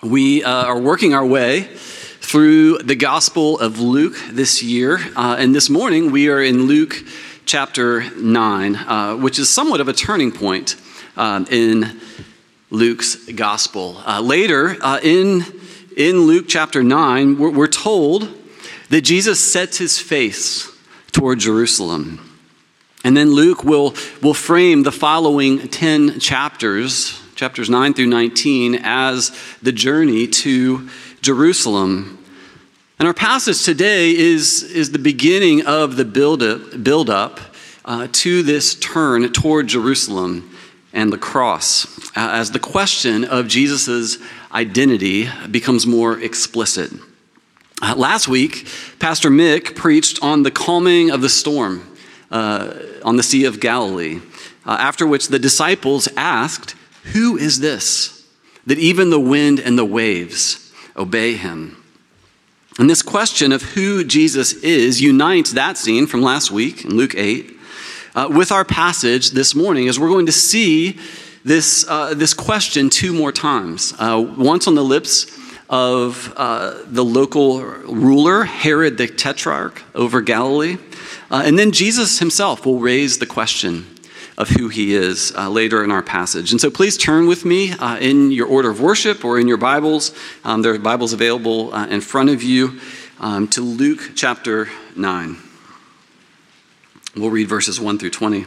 We are working our way through the Gospel of Luke this year, and this morning we are in Luke chapter 9, which is somewhat of a turning point in Luke's Gospel. Later in Luke chapter 9, we're told that Jesus sets his face toward Jerusalem. And then Luke will frame the following 10 chapters 9 through 19, as the journey to Jerusalem. And our passage today is the beginning of the build up to this turn toward Jerusalem and the cross, as the question of Jesus' identity becomes more explicit. Last week, Pastor Mick preached on the calming of the storm on the Sea of Galilee, after which the disciples asked, "Who is this, that even the wind and the waves obey him?" And this question of who Jesus is unites that scene from last week in Luke 8 with our passage this morning, as we're going to see this question two more times. Once on the lips of the local ruler, Herod the Tetrarch over Galilee, and then Jesus himself will raise the question of who he is later in our passage. And so please turn with me in your order of worship or in your Bibles. There are Bibles available in front of you to Luke chapter 9. We'll read verses 1 through 20.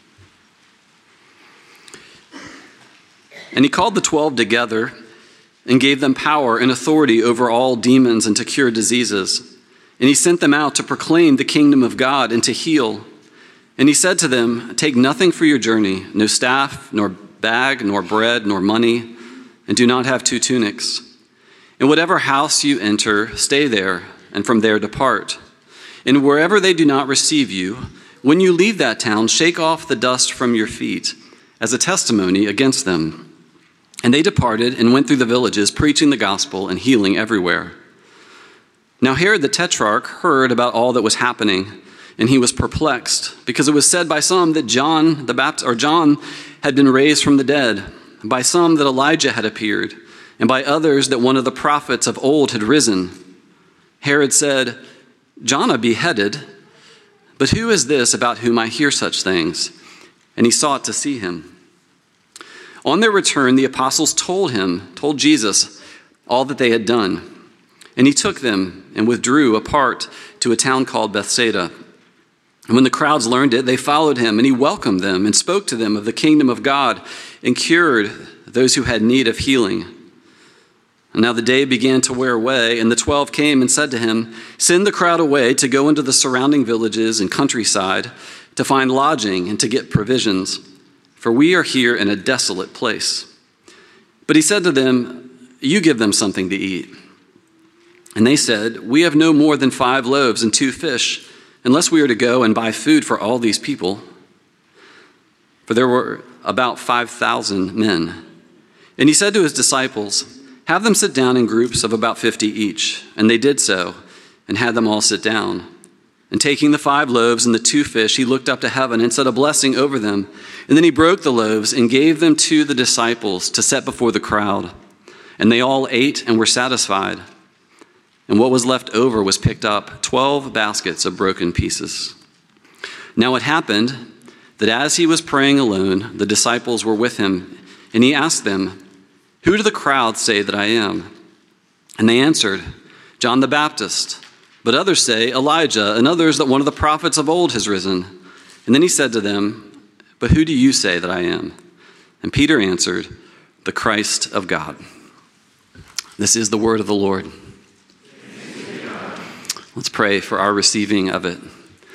"And he called the 12 together and gave them power and authority over all demons and to cure diseases. And he sent them out to proclaim the kingdom of God and to heal. And he said to them, 'Take nothing for your journey, no staff, nor bag, nor bread, nor money, and do not have 2 tunics. In whatever house you enter, stay there, and from there depart. And wherever they do not receive you, when you leave that town, shake off the dust from your feet as a testimony against them.' And they departed and went through the villages, preaching the gospel and healing everywhere. Now Herod the Tetrarch heard about all that was happening, and he was perplexed, because it was said by some that John had been raised from the dead, by some that Elijah had appeared, and by others that one of the prophets of old had risen. Herod said, 'John beheaded, but who is this about whom I hear such things?' And he sought to see him. On their return, the apostles told Jesus all that they had done. And he took them and withdrew apart to a town called Bethsaida. And when the crowds learned it, they followed him, and he welcomed them and spoke to them of the kingdom of God and cured those who had need of healing. And now the day began to wear away, and the 12 came and said to him, 'Send the crowd away to go into the surrounding villages and countryside to find lodging and to get provisions, for we are here in a desolate place.' But he said to them, 'You give them something to eat.' And they said, 'We have no more than 5 loaves and 2 fish, unless we are to go and buy food for all these people.' For there were about 5,000 men. And he said to his disciples, 'Have them sit down in groups of about 50 each.' And they did so, and had them all sit down. And taking the 5 loaves and the 2 fish, he looked up to heaven and said a blessing over them. And then he broke the loaves and gave them to the disciples to set before the crowd. And they all ate and were satisfied. And what was left over was picked up, 12 baskets of broken pieces. Now it happened that as he was praying alone, the disciples were with him, and he asked them, 'Who do the crowd say that I am?' And they answered, 'John the Baptist. But others say Elijah, and others that one of the prophets of old has risen.' And then he said to them, 'But who do you say that I am?' And Peter answered, 'The Christ of God.'" This is the word of the Lord. Let's pray for our receiving of it.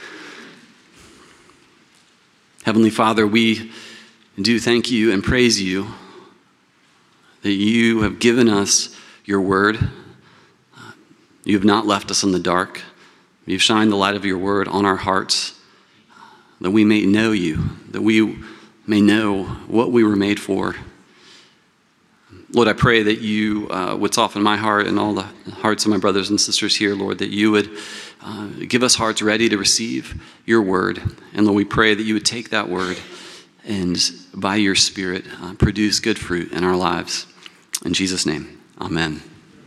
Heavenly Father, we do thank you and praise you that you have given us your word. You have not left us in the dark. You've shined the light of your word on our hearts, that we may know you, that we may know what we were made for. Lord, I pray that you would soften my heart and all the hearts of my brothers and sisters here, Lord, that you would give us hearts ready to receive your word. And Lord, we pray that you would take that word and by your Spirit produce good fruit in our lives. In Jesus' name, Amen.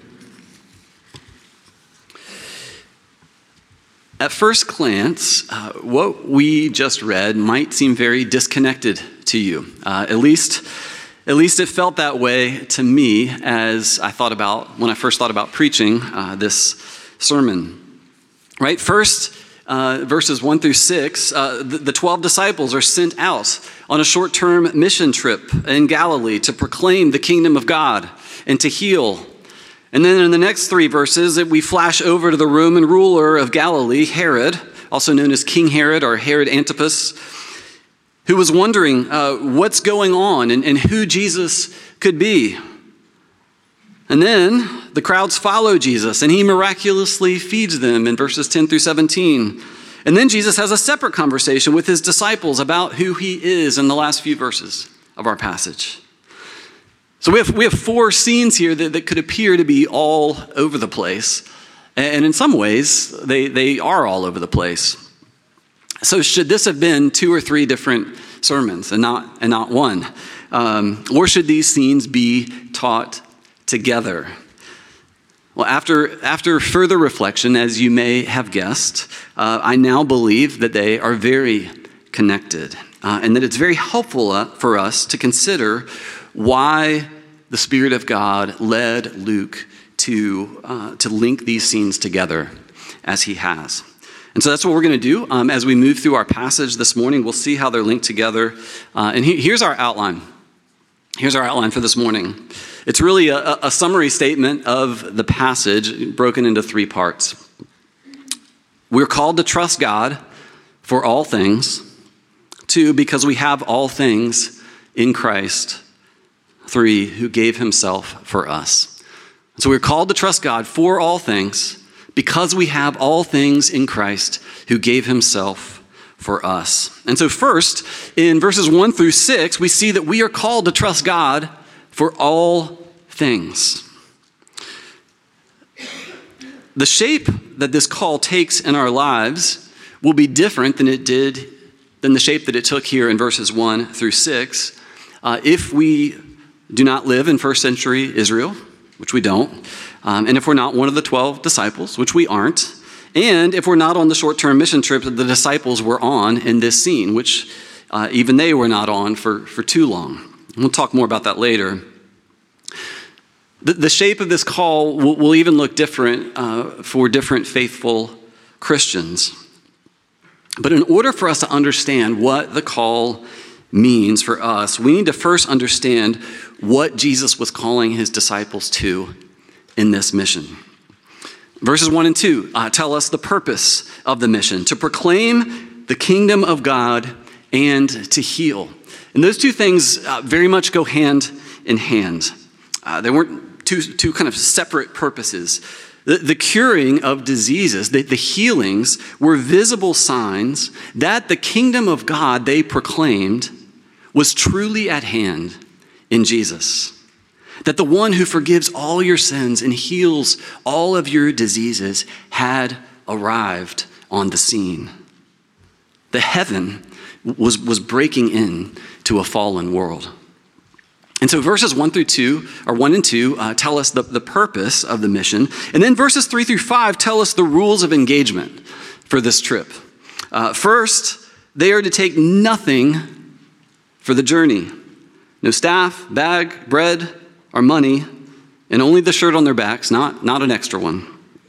At first glance, what we just read might seem very disconnected to you. At least it felt that way to me as when I first thought about preaching this sermon. Right? First, verses 1 through 6, the 12 disciples are sent out on a short-term mission trip in Galilee to proclaim the kingdom of God and to heal. And then in the next 3 verses, we flash over to the Roman ruler of Galilee, Herod, also known as King Herod or Herod Antipas, who was wondering what's going on and who Jesus could be. And then the crowds follow Jesus, and he miraculously feeds them in verses 10 through 17. And then Jesus has a separate conversation with his disciples about who he is in the last few verses of our passage. So we have 4 scenes here that could appear to be all over the place. And in some ways, they are all over the place. So should this have been 2 or 3 different sermons and not one? Or should these scenes be taught together? Well, after further reflection, as you may have guessed, I now believe that they are very connected. And that it's very helpful for us to consider why the Spirit of God led Luke to link these scenes together as he has. And so that's what we're going to do. As we move through our passage this morning, we'll see how they're linked together. And here's our outline. Here's our outline for this morning. It's really a summary statement of the passage broken into 3 parts. We're called to trust God for all things. 2, because we have all things in Christ. 3, who gave himself for us. So we're called to trust God for all things because we have all things in Christ who gave himself for us. And so first, in verses 1 through 6, we see that we are called to trust God for all things. The shape that this call takes in our lives will be different than the shape that it took here in verses 1 through 6 if we do not live in first century Israel, which we don't, and if we're not one of the 12 disciples, which we aren't, and if we're not on the short-term mission trip that the disciples were on in this scene, which even they were not on for too long. We'll talk more about that later. The shape of this call will even look different for different faithful Christians. But in order for us to understand what the call means for us, we need to first understand what Jesus was calling his disciples to in this mission. Verses 1 and 2 tell us the purpose of the mission: to proclaim the kingdom of God and to heal. And those 2 things very much go hand in hand. They weren't two kind of separate purposes. The curing of diseases, the healings, were visible signs that the kingdom of God they proclaimed was truly at hand in Jesus. That the one who forgives all your sins and heals all of your diseases had arrived on the scene. The heaven was breaking in to a fallen world. And so verses 1 and 2 tell us the purpose of the mission. And then verses 3 through 5 tell us the rules of engagement for this trip. First, they are to take nothing for the journey. No staff, bag, bread, or money, and only the shirt on their backs, not an extra one.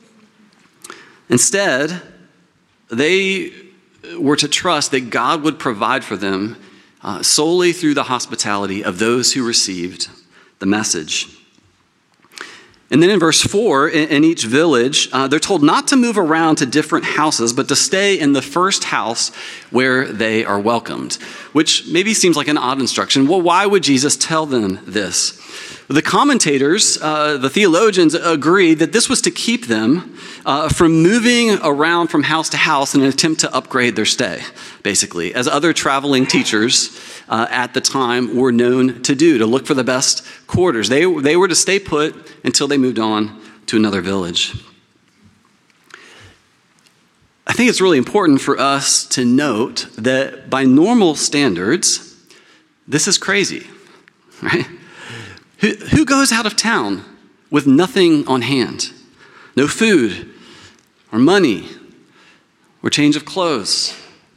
Instead, they were to trust that God would provide for them solely through the hospitality of those who received the message. And then in verse 4, in each village, they're told not to move around to different houses, but to stay in the first house where they are welcomed, which maybe seems like an odd instruction. Well, why would Jesus tell them this? The commentators, the theologians, agree that this was to keep them from moving around from house to house in an attempt to upgrade their stay, basically, as other traveling teachers at the time were known to do, to look for the best quarters. They were to stay put until they moved on to another village. I think it's really important for us to note that by normal standards, this is crazy, right? Who goes out of town with nothing on hand, no food or money or change of clothes.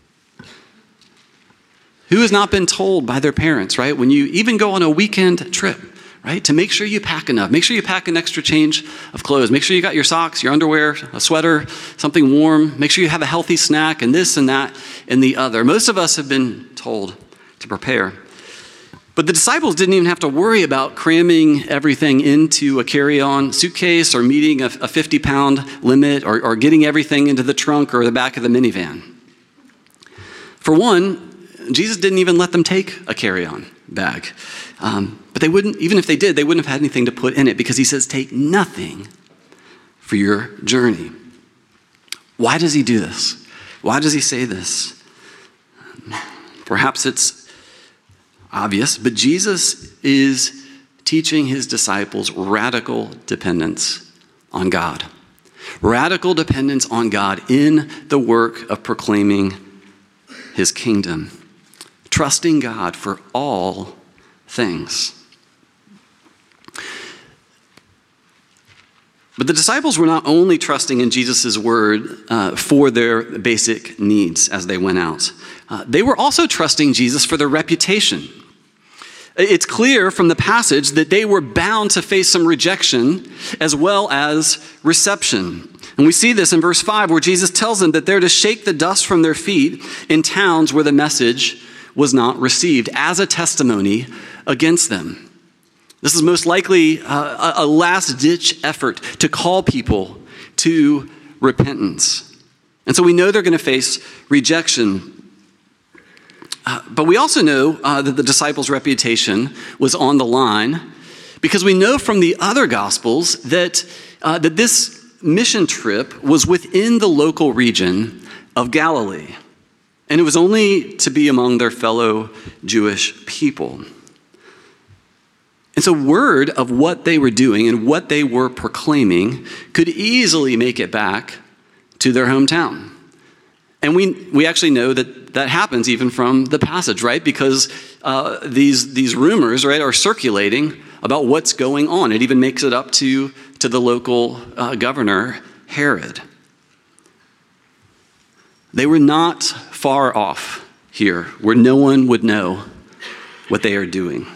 Who has not been told by their parents, right? When you even go on a weekend trip, right? To make sure you pack enough. Make sure you pack an extra change of clothes. Make sure you got your socks, your underwear, a sweater, something warm. Make sure you have a healthy snack and this and that and the other. Most of us have been told to prepare. But the disciples didn't even have to worry about cramming everything into a carry-on suitcase or meeting a 50-pound limit or getting everything into the trunk or the back of the minivan. For one, Jesus didn't even let them take a carry-on bag. But they wouldn't, even if they did, they wouldn't have had anything to put in it because he says, take nothing for your journey. Why does he do this? Why does he say this? Perhaps it's obvious, but Jesus is teaching his disciples radical dependence on God. Radical dependence on God in the work of proclaiming his kingdom. Trusting God for all things. But the disciples were not only trusting in Jesus' word for their basic needs as they went out. They were also trusting Jesus for their reputation. It's clear from the passage that they were bound to face some rejection as well as reception. And we see this in verse 5 where Jesus tells them that they're to shake the dust from their feet in towns where the message was not received as a testimony against them. This is most likely a last-ditch effort to call people to repentance. And so we know they're going to face rejection. But we also know that the disciples' reputation was on the line because we know from the other Gospels that this mission trip was within the local region of Galilee. And it was only to be among their fellow Jewish people. And so word of what they were doing and what they were proclaiming could easily make it back to their hometown. And we actually know that happens even from the passage, right? Because these rumors, right, are circulating about what's going on. It even makes it up to the local governor, Herod. They were not far off here where no one would know what they are doing.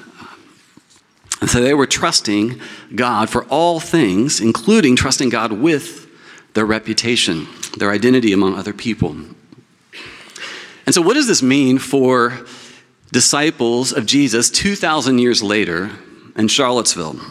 And so they were trusting God for all things, including trusting God with their reputation, their identity among other people. And so what does this mean for disciples of Jesus 2,000 years later in Charlottesville?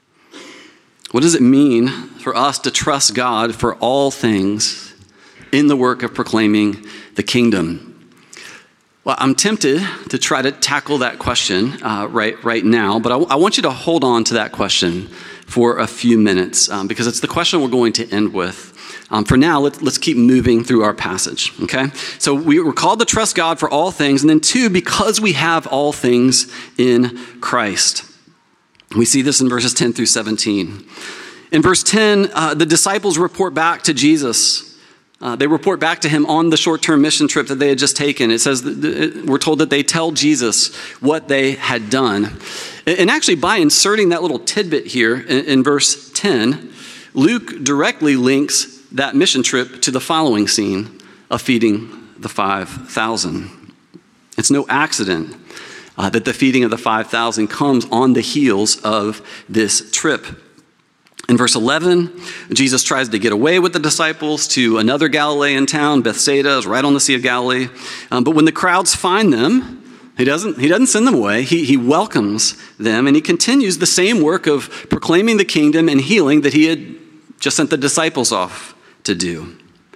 What does it mean for us to trust God for all things in the work of proclaiming the kingdom? Well, I'm tempted to try to tackle that question right now, but I want you to hold on to that question for a few minutes because it's the question we're going to end with. For now, let's keep moving through our passage, okay? So we're called to trust God for all things, and then two, because we have all things in Christ. We see this in verses 10 through 17. In verse 10, the disciples report back to Jesus. They report back to him on the short-term mission trip that they had just taken. It says, we're told that they tell Jesus what they had done. And actually, by inserting that little tidbit here in verse 10, Luke directly links that mission trip to the following scene of feeding the 5,000. It's no accident that the feeding of the 5,000 comes on the heels of this trip. In verse 11, Jesus tries to get away with the disciples to another Galilean town. Bethsaida is right on the Sea of Galilee. But when the crowds find them, he doesn't send them away. He welcomes them, and he continues the same work of proclaiming the kingdom and healing that he had just sent the disciples off to do.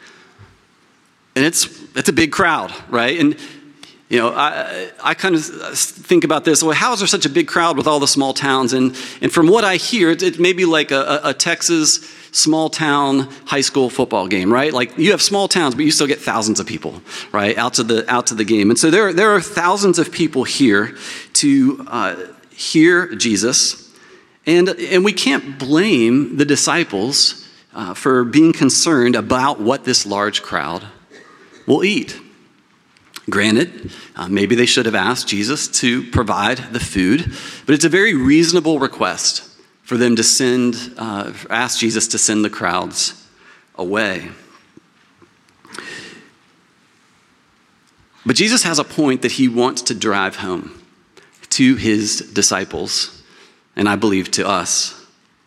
And it's a big crowd, right? And you know, I kind of think about this. Well, how is there such a big crowd with all the small towns? And from what I hear, it may be like a Texas small town high school football game, right? Like you have small towns, but you still get thousands of people, right, out to the game. And so there are thousands of people here to hear Jesus, and we can't blame the disciples for being concerned about what this large crowd will eat. Granted, maybe they should have asked Jesus to provide the food, but it's a very reasonable request for for them to ask Jesus to send the crowds away. But Jesus has a point that he wants to drive home to his disciples, and I believe to us.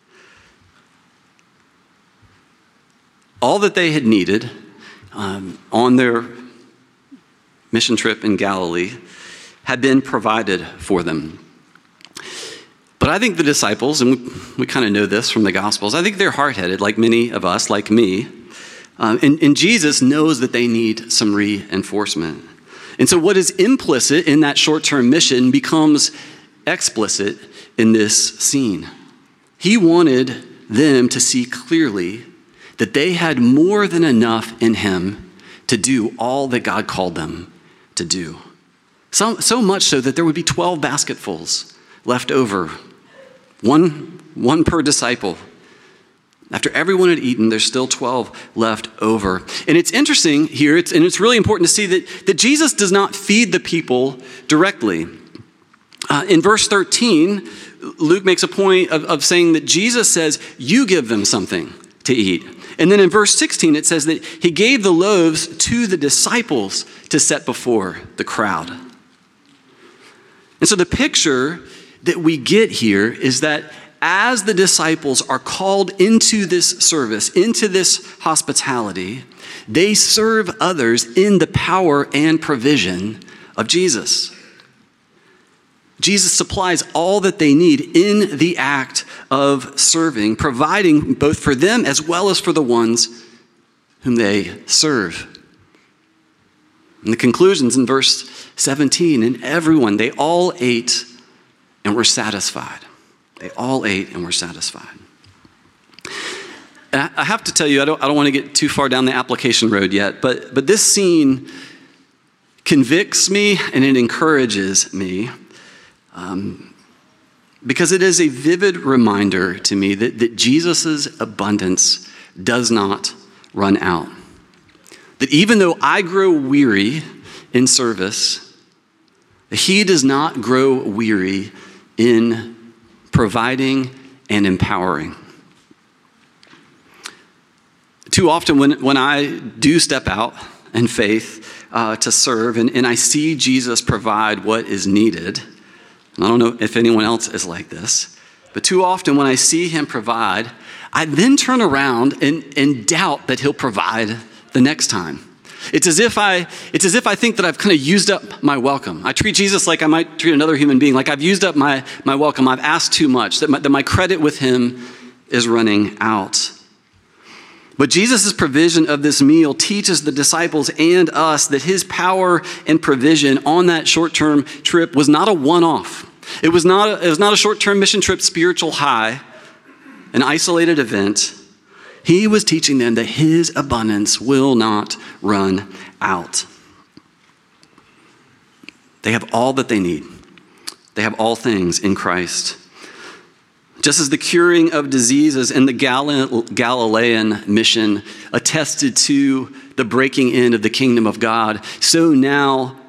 All that they had needed on their mission trip in Galilee had been provided for them. But I think the disciples, and we kind of know this from the Gospels, I think they're hard-headed, like many of us, like me. And Jesus knows that they need some reinforcement. And so what is implicit in that short-term mission becomes explicit in this scene. He wanted them to see clearly that they had more than enough in him to do all that God called them to do. So much so that there would be 12 basketfuls left over, one per disciple. After everyone had eaten, there's still 12 left over. And it's interesting here, and it's really important to see that Jesus does not feed the people directly. In verse 13, Luke makes a point of saying that Jesus says, you give them something to eat. And then in verse 16, it says that he gave the loaves to the disciples to set before the crowd. And so the picture that we get here is that as the disciples are called into this service, into this hospitality, they serve others in the power and provision of Jesus. Jesus supplies all that they need in the act of serving, providing both for them as well as for the ones whom they serve. And the conclusions in verse 17, and everyone, they all ate and were satisfied. They all ate and were satisfied. And I have to tell you, I don't want to get too far down the application road yet, but this scene convicts me and it encourages me because it is a vivid reminder to me that Jesus' abundance does not run out. That even though I grow weary in service, he does not grow weary in providing and empowering. Too often when I do step out in faith to serve and I see Jesus provide what is needed, and I don't know if anyone else is like this, but too often when I see him provide, I then turn around and doubt that he'll provide the next time. It's as if I think that I've kind of used up my welcome. I treat Jesus like I might treat another human being, like I've used up my welcome. I've asked too much, that my credit with him is running out. But Jesus' provision of this meal teaches the disciples and us that his power and provision on that short-term trip was not a one-off. It was not a short-term mission trip spiritual high, an isolated event. He was teaching them that his abundance will not run out. They have all that they need. They have all things in Christ. Just as the curing of diseases in the Galilean mission attested to the breaking in of the kingdom of God, so now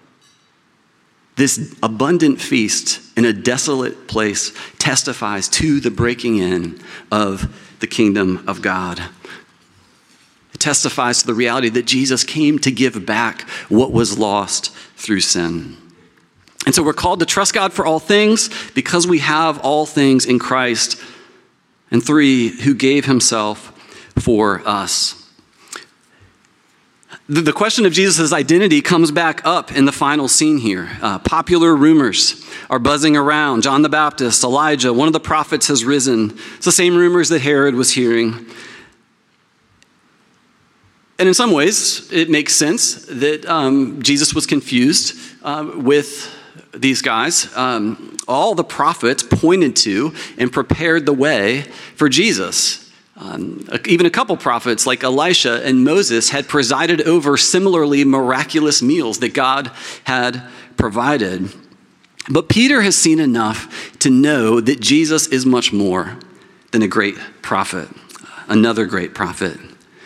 this abundant feast in a desolate place testifies to the breaking in of the kingdom of God. It testifies to the reality that Jesus came to give back what was lost through sin. And so we're called to trust God for all things because we have all things in Christ. And 3, who gave himself for us. The question of Jesus' identity comes back up in the final scene here. Popular rumors are buzzing around. John the Baptist, Elijah, one of the prophets has risen. It's the same rumors that Herod was hearing. And in some ways, it makes sense that Jesus was confused with these guys. All the prophets pointed to and prepared the way for Jesus. Even a couple prophets like Elisha and Moses had presided over similarly miraculous meals that God had provided. But Peter has seen enough to know that Jesus is much more than a great prophet, another great prophet.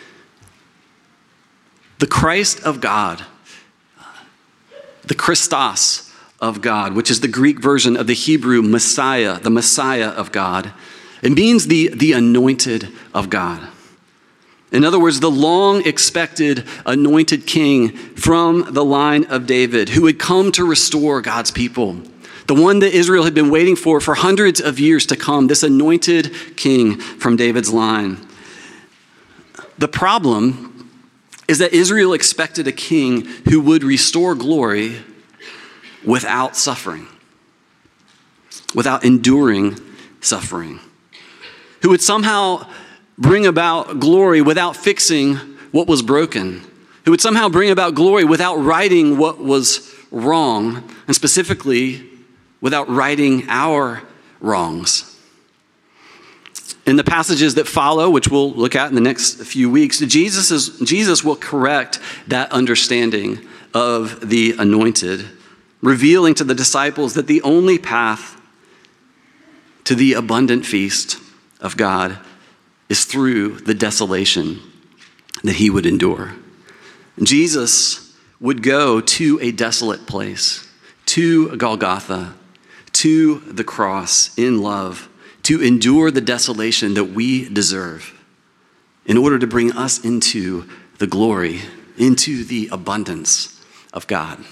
The Christ of God, the Christos of God, which is the Greek version of the Hebrew Messiah, the Messiah of God, It means the anointed of God. In other words, the long-expected anointed king from the line of David who had come to restore God's people. The one that Israel had been waiting for hundreds of years to come, this anointed king from David's line. The problem is that Israel expected a king who would restore glory without suffering, without enduring suffering, who would somehow bring about glory without fixing what was broken, who would somehow bring about glory without righting what was wrong, and specifically without righting our wrongs. In the passages that follow, which we'll look at in the next few weeks, Jesus will correct that understanding of the anointed, revealing to the disciples that the only path to the abundant feast of God is through the desolation that he would endure. Jesus would go to a desolate place, to Golgotha, to the cross in love, to endure the desolation that we deserve in order to bring us into the glory, into the abundance of God.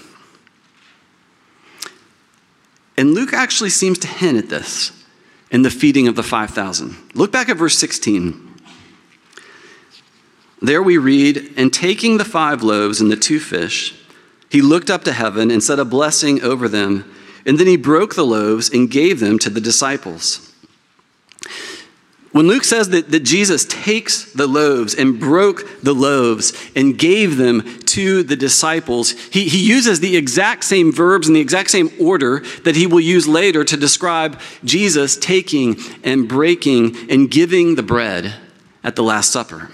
And Luke actually seems to hint at this in the feeding of the 5,000. Look back at verse 16. There we read, "And taking the 5 loaves and the 2 fish, he looked up to heaven and said a blessing over them, and then he broke the loaves and gave them to the disciples." When Luke says that Jesus takes the loaves and broke the loaves and gave them to the disciples, he uses the exact same verbs in the exact same order that he will use later to describe Jesus taking and breaking and giving the bread at the Last Supper.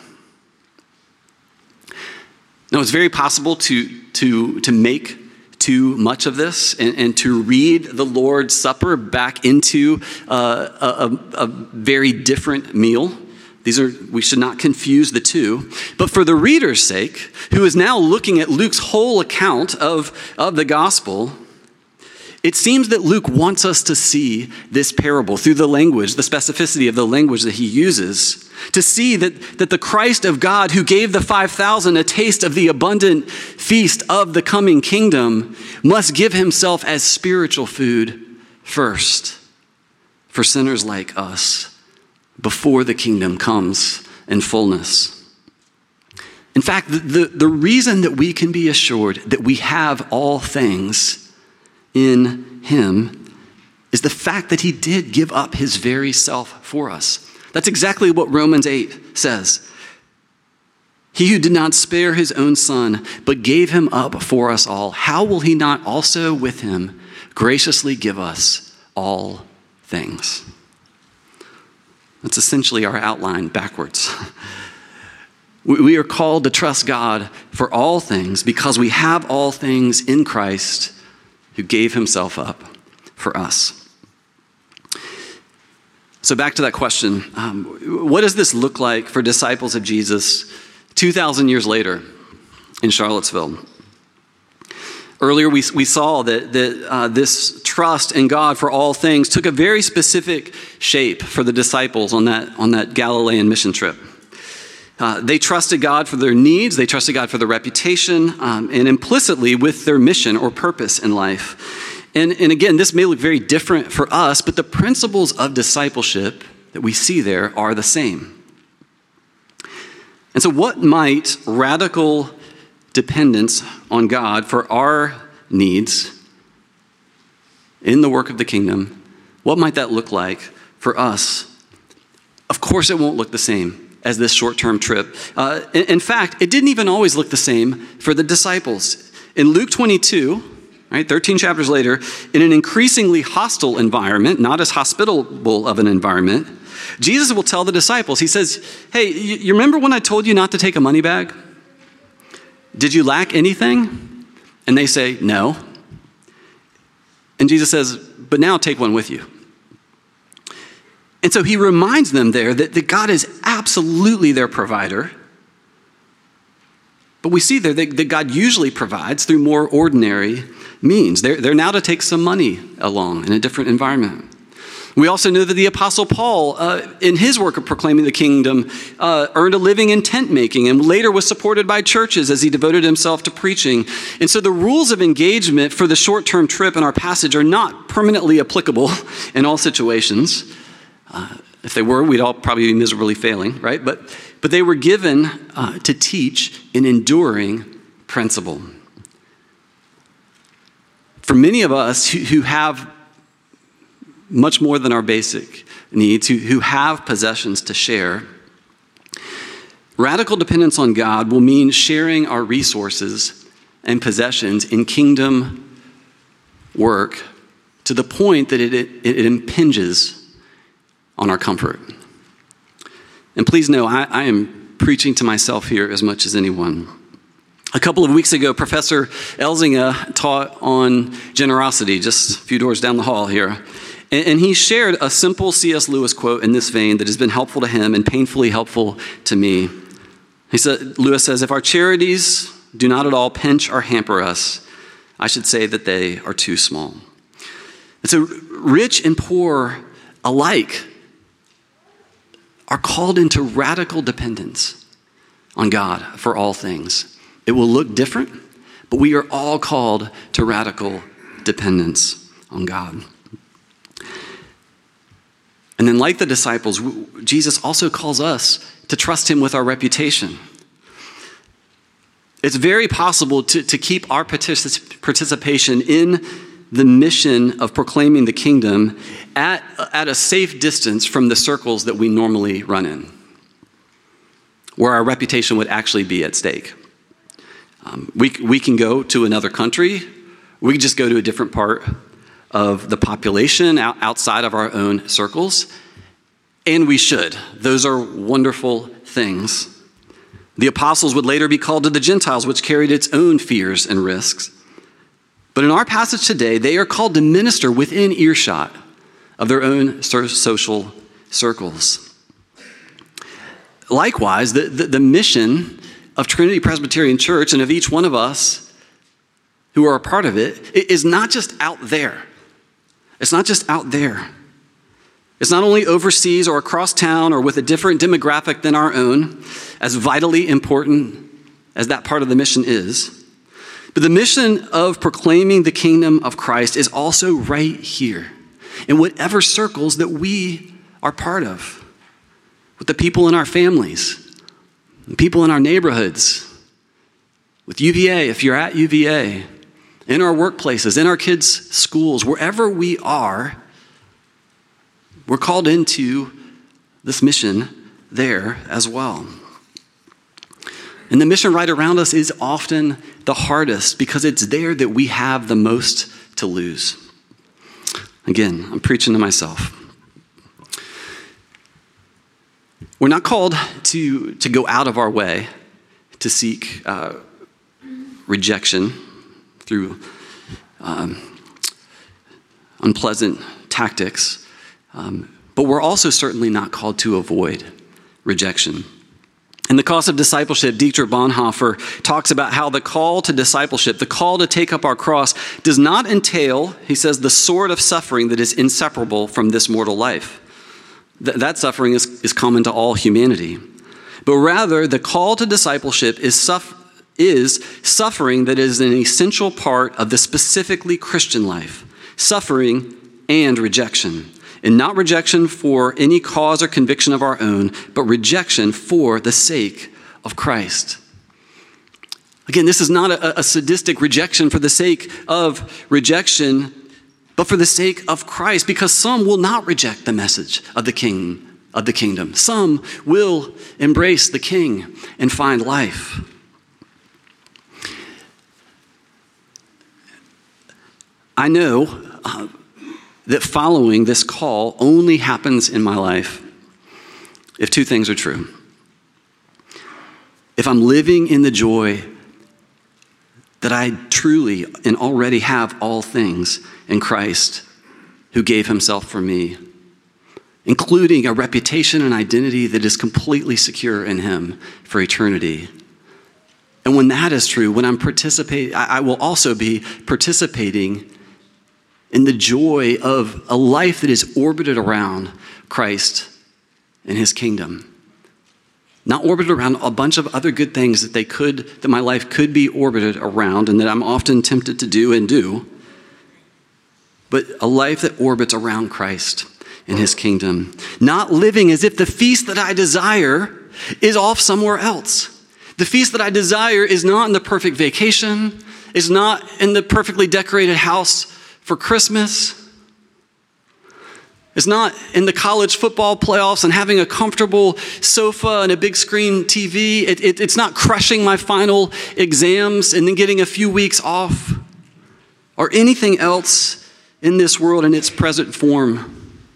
Now, it's very possible to make too much of this and to read the Lord's Supper back into a very different meal. We should not confuse the two. But for the reader's sake, who is now looking at Luke's whole account of the gospel, it seems that Luke wants us to see this parable through the language, the specificity of the language that he uses, to see that the Christ of God who gave the 5,000 a taste of the abundant feast of the coming kingdom must give himself as spiritual food first for sinners like us before the kingdom comes in fullness. In fact, the reason that we can be assured that we have all things in him is the fact that he did give up his very self for us. That's exactly what Romans 8 says. He who did not spare his own son, but gave him up for us all, how will he not also with him graciously give us all things? That's essentially our outline backwards. We are called to trust God for all things because we have all things in Christ who gave himself up for us. So back to that question, what does this look like for disciples of Jesus 2,000 years later in Charlottesville? Earlier we saw that this trust in God for all things took a very specific shape for the disciples on that Galilean mission trip. They trusted God for their needs, they trusted God for their reputation, and implicitly with their mission or purpose in life. And again, this may look very different for us, but the principles of discipleship that we see there are the same. And so what might radical dependence on God for our needs in the work of the kingdom, what might that look like for us? Of course, it won't look the same as this short-term trip. In fact, it didn't even always look the same for the disciples. In Luke 22, right, 13 chapters later, in an increasingly hostile environment, not as hospitable of an environment, Jesus will tell the disciples, he says, hey, you remember when I told you not to take a money bag? Did you lack anything? And they say, no. And Jesus says, but now take one with you. And so he reminds them there that God is absolutely their provider. But we see there that God usually provides through more ordinary means. They're now to take some money along in a different environment. We also know that the Apostle Paul, in his work of proclaiming the kingdom, earned a living in tent making and later was supported by churches as he devoted himself to preaching. And so the rules of engagement for the short-term trip in our passage are not permanently applicable in all situations. If they were, we'd all probably be miserably failing, right? But they were given to teach an enduring principle. For many of us who have much more than our basic needs, who have possessions to share, radical dependence on God will mean sharing our resources and possessions in kingdom work to the point that it impinges on our comfort. And please know, I am preaching to myself here as much as anyone. A couple of weeks ago, Professor Elzinga taught on generosity, just a few doors down the hall here. And he shared a simple C.S. Lewis quote in this vein that has been helpful to him and painfully helpful to me. Lewis says, if our charities do not at all pinch or hamper us, I should say that they are too small. And so rich and poor alike are called into radical dependence on God for all things. It will look different, but we are all called to radical dependence on God. And then like the disciples, Jesus also calls us to trust him with our reputation. It's very possible to keep our participation in the mission of proclaiming the kingdom at a safe distance from the circles that we normally run in, where our reputation would actually be at stake. We can go to another country. We can just go to a different part of the population outside of our own circles, and we should. Those are wonderful things. The apostles would later be called to the Gentiles, which carried its own fears and risks. But in our passage today, they are called to minister within earshot of their own social circles. Likewise, the mission of Trinity Presbyterian Church and of each one of us who are a part of it is not just out there. It's not just out there. It's not only overseas or across town or with a different demographic than our own, as vitally important as that part of the mission is. But the mission of proclaiming the kingdom of Christ is also right here, in whatever circles that we are part of, with the people in our families, the people in our neighborhoods, with UVA, if you're at UVA, in our workplaces, in our kids' schools, wherever we are, we're called into this mission there as well. And the mission right around us is often the hardest because it's there that we have the most to lose. Again, I'm preaching to myself. We're not called to go out of our way to seek rejection through unpleasant tactics, but we're also certainly not called to avoid rejection. In The Cost of Discipleship, Dietrich Bonhoeffer talks about how the call to discipleship, the call to take up our cross, does not entail, he says, the sort of suffering that is inseparable from this mortal life. That suffering is common to all humanity. But rather, the call to discipleship is suffering that is an essential part of the specifically Christian life, suffering and rejection. And not rejection for any cause or conviction of our own, but rejection for the sake of Christ. Again, this is not a sadistic rejection for the sake of rejection, but for the sake of Christ, because some will not reject the message of the King of the kingdom. Some will embrace the King and find life. I know that following this call only happens in my life if two things are true. If I'm living in the joy that I truly and already have all things in Christ who gave himself for me, including a reputation and identity that is completely secure in him for eternity. And when that is true, when I'm participating, I will also be participating and the joy of a life that is orbited around Christ and his kingdom. Not orbited around a bunch of other good things that my life could be orbited around and that I'm often tempted to do and do, but a life that orbits around Christ and his kingdom. Not living as if the feast that I desire is off somewhere else. The feast that I desire is not in the perfect vacation, is not in the perfectly decorated house for Christmas. It's not in the college football playoffs and having a comfortable sofa and a big screen TV. It's not crushing my final exams and then getting a few weeks off or anything else in this world in its present form.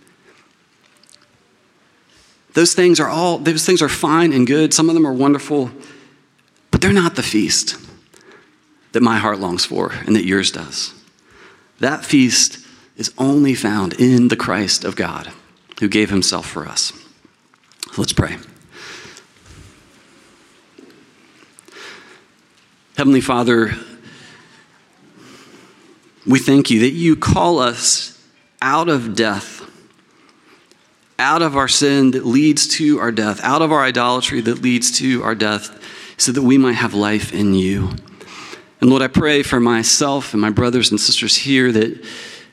Those things are fine and good. Some of them are wonderful, but they're not the feast that my heart longs for and that yours does. That feast is only found in the Christ of God who gave himself for us. Let's pray. Heavenly Father, we thank you that you call us out of death, out of our sin that leads to our death, out of our idolatry that leads to our death, so that we might have life in you. And Lord, I pray for myself and my brothers and sisters here that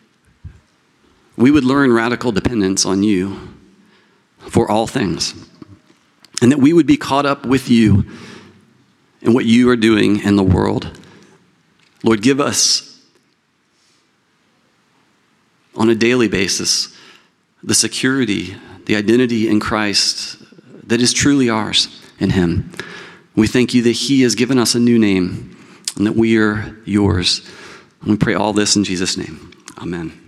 we would learn radical dependence on you for all things, and that we would be caught up with you in what you are doing in the world. Lord, give us on a daily basis the security, the identity in Christ that is truly ours in him. We thank you that he has given us a new name and that we are yours. And we pray all this in Jesus' name. Amen.